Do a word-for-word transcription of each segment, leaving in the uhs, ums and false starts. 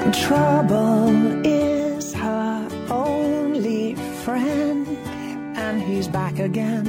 Trouble is her only friend, and he's back again.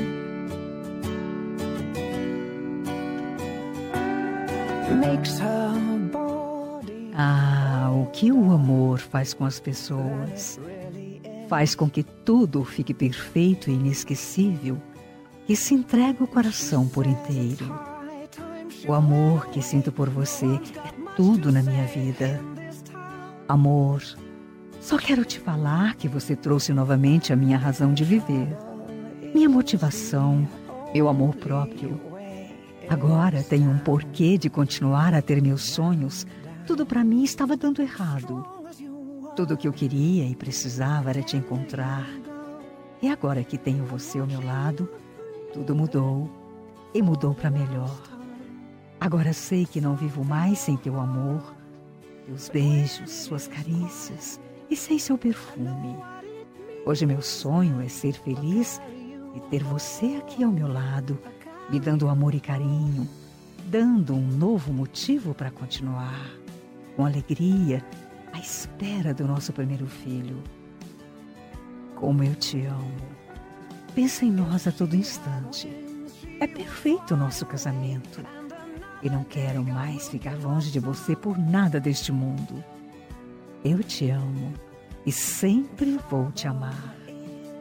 Makes her body. Ah, o que o amor faz com as pessoas. Faz com que tudo fique perfeito e inesquecível, que se entrega o coração por inteiro. O amor que sinto por você é tudo na minha vida. Amor, só quero te falar que você trouxe novamente a minha razão de viver, minha motivação, meu amor próprio. Agora tenho um porquê de continuar a ter meus sonhos. Tudo para mim estava dando errado. Tudo o que eu queria e precisava era te encontrar. E agora que tenho você ao meu lado, tudo mudou e mudou para melhor. Agora sei que não vivo mais sem teu amor, teus beijos, suas carícias e sem seu perfume. Hoje meu sonho é ser feliz e ter você aqui ao meu lado, me dando amor e carinho, dando um novo motivo para continuar, com alegria, à espera do nosso primeiro filho. Como eu te amo. Pensa em nós a todo instante. É perfeito o nosso casamento. E não quero mais ficar longe de você por nada deste mundo. Eu te amo e sempre vou te amar.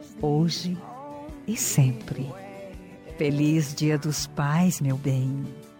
Hoje e sempre. Feliz Dia dos Pais, meu bem.